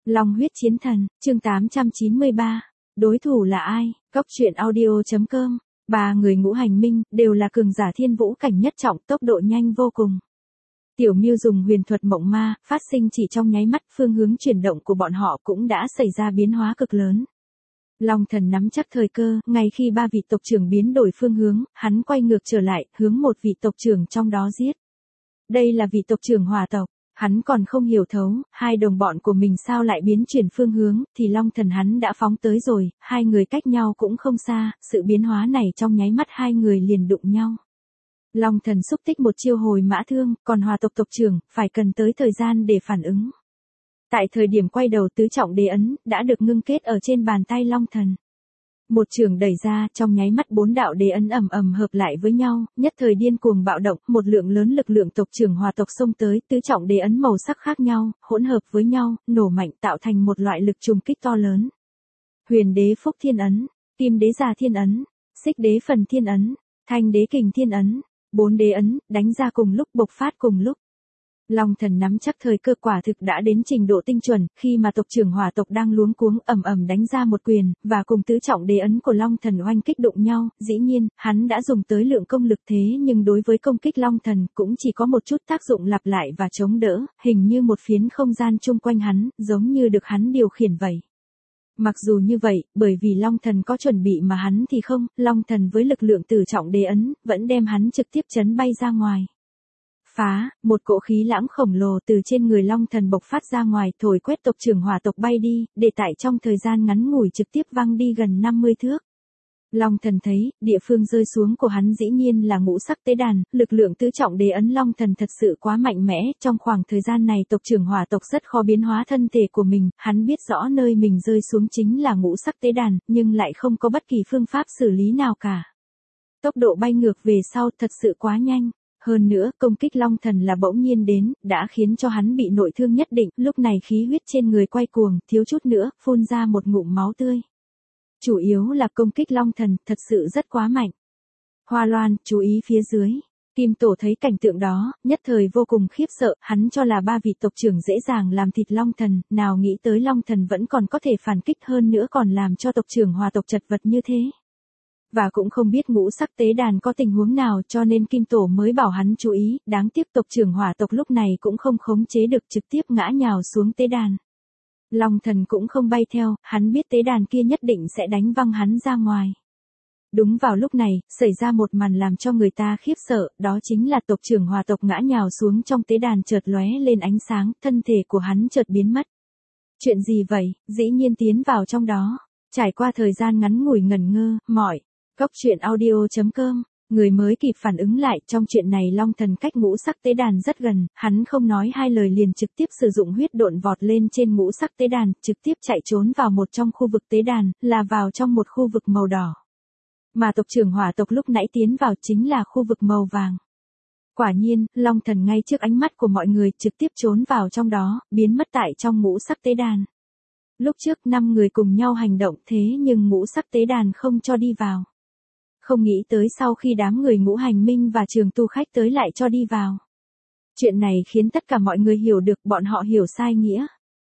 Long huyết chiến thần, chương 893. Đối thủ là ai? Cốc truyện audio.com. Ba người ngũ hành minh, đều là cường giả thiên vũ cảnh nhất trọng, tốc độ nhanh vô cùng. Tiểu Miêu dùng huyền thuật mộng ma, phát sinh chỉ trong nháy mắt, phương hướng chuyển động của bọn họ cũng đã xảy ra biến hóa cực lớn. Long thần nắm chắc thời cơ, ngay khi ba vị tộc trưởng biến đổi phương hướng, hắn quay ngược trở lại, hướng một vị tộc trưởng trong đó giết. Đây là vị tộc trưởng Hỏa tộc. Hắn còn không hiểu thấu, hai đồng bọn của mình sao lại biến chuyển phương hướng, thì Long thần hắn đã phóng tới rồi, hai người cách nhau cũng không xa, sự biến hóa này trong nháy mắt hai người liền đụng nhau. Long thần xúc tích một chiêu hồi mã thương, còn Hỏa tộc tộc trưởng, phải cần tới thời gian để phản ứng. Tại thời điểm quay đầu tứ trọng đế ấn, đã được ngưng kết ở trên bàn tay Long thần. Một trường đẩy ra, trong nháy mắt bốn đạo đế ấn ầm ầm hợp lại với nhau, nhất thời điên cuồng bạo động, một lượng lớn lực lượng tộc trưởng Hỏa tộc xông tới, tứ trọng đế ấn màu sắc khác nhau, hỗn hợp với nhau, nổ mạnh tạo thành một loại lực trùng kích to lớn. Huyền đế phúc thiên ấn, kim đế già thiên ấn, xích đế phần thiên ấn, thanh đế kình thiên ấn, bốn đế ấn, đánh ra cùng lúc bộc phát cùng lúc. Long thần nắm chắc thời cơ quả thực đã đến trình độ tinh chuẩn, khi mà tộc trưởng Hỏa tộc đang luống cuống ầm ầm đánh ra một quyền, và cùng tứ trọng đế ấn của Long thần oanh kích đụng nhau, dĩ nhiên, hắn đã dùng tới lượng công lực thế nhưng đối với công kích Long thần cũng chỉ có một chút tác dụng lặp lại và chống đỡ, hình như một phiến không gian chung quanh hắn, giống như được hắn điều khiển vậy. Mặc dù như vậy, bởi vì Long thần có chuẩn bị mà hắn thì không, Long thần với lực lượng tứ trọng đế ấn, vẫn đem hắn trực tiếp chấn bay ra ngoài. Phá, một cỗ khí lãng khổng lồ từ trên người Long thần bộc phát ra ngoài, thổi quét tộc trưởng Hỏa tộc bay đi, để tại trong thời gian ngắn ngủi trực tiếp văng đi gần 50 thước. Long thần thấy, địa phương rơi xuống của hắn dĩ nhiên là ngũ sắc tế đàn, lực lượng tứ trọng đế ấn Long thần thật sự quá mạnh mẽ, trong khoảng thời gian này tộc trưởng Hỏa tộc rất khó biến hóa thân thể của mình, hắn biết rõ nơi mình rơi xuống chính là ngũ sắc tế đàn, nhưng lại không có bất kỳ phương pháp xử lý nào cả. Tốc độ bay ngược về sau thật sự quá nhanh. Hơn nữa, công kích Long thần là bỗng nhiên đến, đã khiến cho hắn bị nội thương nhất định, lúc này khí huyết trên người quay cuồng, thiếu chút nữa, phun ra một ngụm máu tươi. Chủ yếu là công kích Long thần, thật sự rất quá mạnh. Hoa Loan, chú ý phía dưới. Kim Tổ thấy cảnh tượng đó, nhất thời vô cùng khiếp sợ, hắn cho là ba vị tộc trưởng dễ dàng làm thịt Long thần, nào nghĩ tới Long thần vẫn còn có thể phản kích hơn nữa còn làm cho tộc trưởng Hỏa tộc chật vật như thế. Và cũng không biết ngũ sắc tế đàn có tình huống nào cho nên Kim Tổ mới bảo hắn chú ý, đáng tiếc tộc trưởng Hỏa tộc lúc này cũng không khống chế được trực tiếp ngã nhào xuống tế đàn. Long thần cũng không bay theo, hắn biết tế đàn kia nhất định sẽ đánh văng hắn ra ngoài. Đúng vào lúc này, xảy ra một màn làm cho người ta khiếp sợ, đó chính là tộc trưởng Hỏa tộc ngã nhào xuống trong tế đàn chợt lóe lên ánh sáng, thân thể của hắn chợt biến mất. Chuyện gì vậy, dĩ nhiên tiến vào trong đó, trải qua thời gian ngắn ngủi ngẩn ngơ, mỏi. Cốc truyện audio.com, người mới kịp phản ứng lại, trong chuyện này Long thần cách ngũ sắc tế đàn rất gần, hắn không nói hai lời liền trực tiếp sử dụng huyết độn vọt lên trên ngũ sắc tế đàn, trực tiếp chạy trốn vào một trong khu vực tế đàn, là vào trong một khu vực màu đỏ. Mà tộc trưởng Hỏa tộc lúc nãy tiến vào chính là khu vực màu vàng. Quả nhiên, Long thần ngay trước ánh mắt của mọi người trực tiếp trốn vào trong đó, biến mất tại trong ngũ sắc tế đàn. Lúc trước 5 người cùng nhau hành động thế nhưng ngũ sắc tế đàn không cho đi vào. Không nghĩ tới sau khi đám người ngũ hành minh và trường tu khách tới lại cho đi vào. Chuyện này khiến tất cả mọi người hiểu được, bọn họ hiểu sai nghĩa.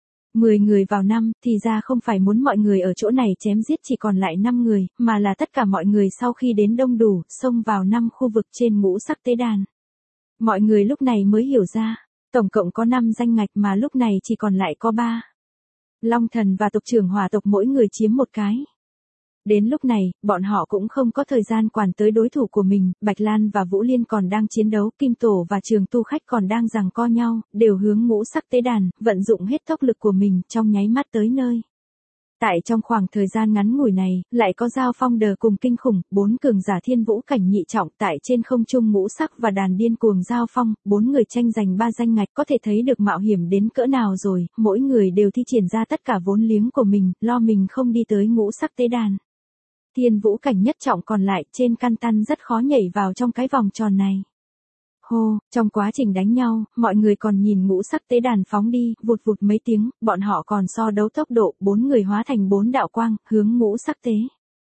10 người vào 5, thì ra không phải muốn mọi người ở chỗ này chém giết chỉ còn lại 5 người, mà là tất cả mọi người sau khi đến đông đủ, xông vào 5 khu vực trên ngũ sắc tế đàn. Mọi người lúc này mới hiểu ra, tổng cộng có 5 danh ngạch mà lúc này chỉ còn lại có 3. Long thần và tộc trưởng Hỏa tộc mỗi người chiếm một cái. Đến lúc này, bọn họ cũng không có thời gian quản tới đối thủ của mình, Bạch Lan và Vũ Liên còn đang chiến đấu, Kim Tổ và trường tu khách còn đang giằng co nhau, đều hướng ngũ sắc tế đàn, vận dụng hết tốc lực của mình, trong nháy mắt tới nơi. Tại trong khoảng thời gian ngắn ngủi này, lại có giao phong đờ cùng kinh khủng, 4 cường giả thiên vũ cảnh nhị trọng tại trên không trung ngũ sắc và đàn điên cuồng giao phong, 4 người tranh giành 3 danh ngạch có thể thấy được mạo hiểm đến cỡ nào rồi, mỗi người đều thi triển ra tất cả vốn liếng của mình, lo mình không đi tới ngũ sắc tế đàn. Thiên vũ cảnh nhất trọng còn lại trên căn tăn rất khó nhảy vào trong cái vòng tròn này. Hô, trong quá trình đánh nhau, mọi người còn nhìn ngũ sắc tế đàn phóng đi, vụt vụt mấy tiếng, bọn họ còn so đấu tốc độ, 4 người hóa thành 4 đạo quang, hướng ngũ sắc tế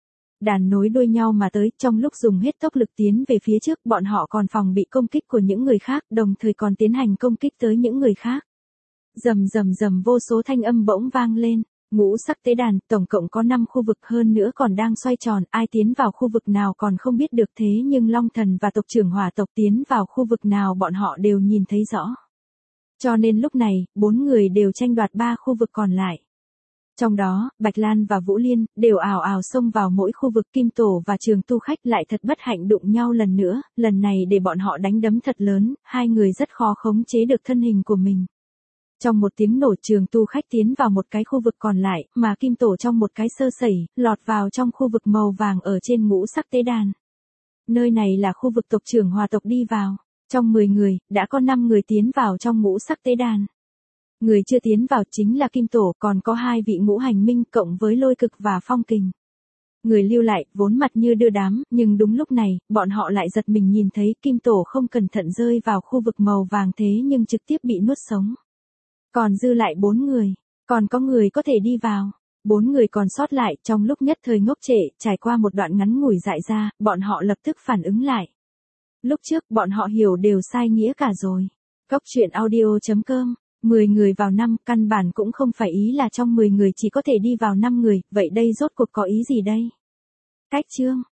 đàn nối đuôi nhau mà tới, trong lúc dùng hết tốc lực tiến về phía trước, bọn họ còn phòng bị công kích của những người khác, đồng thời còn tiến hành công kích tới những người khác. Rầm rầm rầm vô số thanh âm bỗng vang lên. Ngũ sắc tế đàn, tổng cộng có 5 khu vực hơn nữa còn đang xoay tròn, ai tiến vào khu vực nào còn không biết được thế nhưng Long Thần và tộc trưởng Hỏa tộc tiến vào khu vực nào bọn họ đều nhìn thấy rõ. Cho nên lúc này, 4 người đều tranh đoạt 3 khu vực còn lại. Trong đó, Bạch Lan và Vũ Liên đều ào ào xông vào mỗi khu vực. Kim Tổ và Trường Tu Khách lại thật bất hạnh đụng nhau lần nữa, lần này để bọn họ đánh đấm thật lớn, hai người rất khó khống chế được thân hình của mình. Trong một tiếng nổ, Trường Tu Khách tiến vào một cái khu vực còn lại, mà Kim Tổ trong một cái sơ sẩy, lọt vào trong khu vực màu vàng ở trên ngũ sắc tế đàn. Nơi này là khu vực tộc trưởng Hỏa tộc đi vào. Trong 10 người, đã có 5 người tiến vào trong ngũ sắc tế đàn. Người chưa tiến vào chính là Kim Tổ, còn có 2 vị ngũ hành minh cộng với Lôi Cực và Phong Kình. Người lưu lại, vốn mặt như đưa đám, nhưng đúng lúc này, bọn họ lại giật mình nhìn thấy Kim Tổ không cẩn thận rơi vào khu vực màu vàng thế nhưng trực tiếp bị nuốt sống. Còn dư lại 4 người, còn có người có thể đi vào. 4 người còn sót lại, trong lúc nhất thời ngốc trệ, trải qua một đoạn ngắn ngủi dại ra, bọn họ lập tức phản ứng lại. Lúc trước, bọn họ hiểu đều sai nghĩa cả rồi. Cốc truyện audio.com 10 người vào 5, căn bản cũng không phải ý là trong 10 người chỉ có thể đi vào 5 người, vậy đây rốt cuộc có ý gì đây? Cách chương